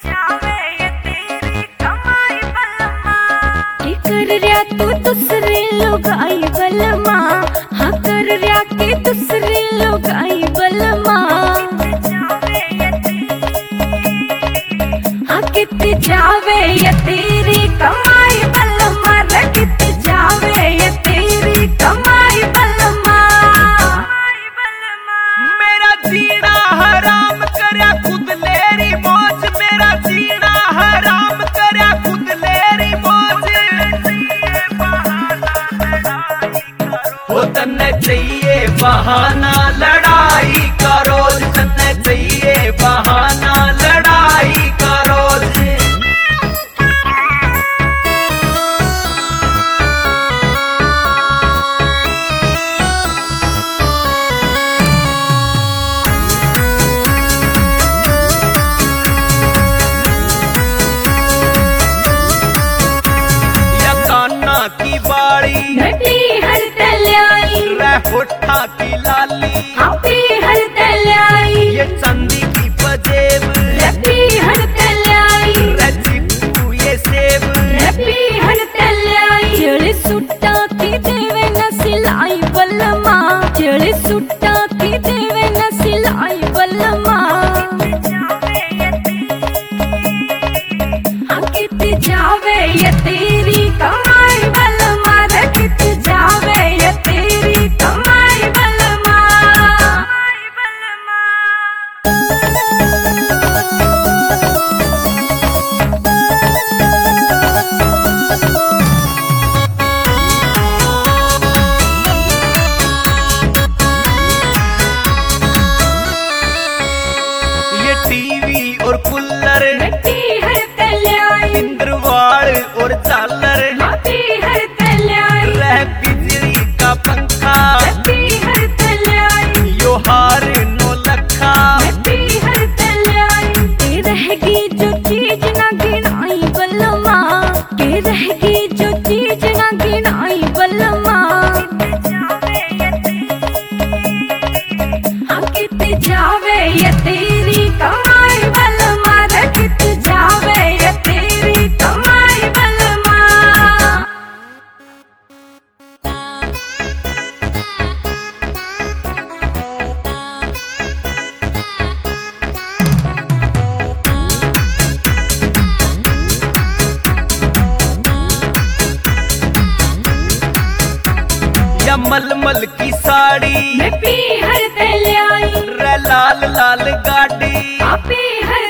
कर रहा तू दूसरे लोग आई बलमा, हाँ कर रहा के दूसरे लोग आई बलमा, हाँ कित जावे या तेरी कमाई बलमा, कित जावे या तेरी कमाई बलमा। मेरा जीना हराम करया खुद लेरी मौज, मेरा जीना हराम करया खुद लेरी मौज। वो तन्ने चाहिए बहाना लड़ाई करो, तन्ने चाहिए बहाना लड़ाई करो। की बाड़ी नटी हर तलाई, होठा की लाली आपी हर तलाई, ये चांदी की पजेब रपी हर तलाई, रचिपू ये सेब रपी हर तलाई। जड़े सुट्टा की देवे न सिलाई बलमा, जड़े सुट्टा की देवे न सिलाई बलमा, कित जावे या तेरी कमाई बलमा, कित जावे या तेरी कमाई बलमा। ये टीवी और कूलर नटी हर तलाई, इंद्रवाड़ और झालर नटी हर तलाई, रह बिजली का पंखा नटी हर तलाई, यो हार नो लखा। नटी हर तलाई। के रहेगी जो चीज ना गिनाई बलमा, के रहेगी जो चीज ना गिनाई बलमा, हाँ कित जावे या तेरी कमाई बलमा, कित जावे या तेरी कमाई बलमा। या मलमल की साड़ी मैं पी हर तलाई, रे लाल लाल गाड़ी आपी हर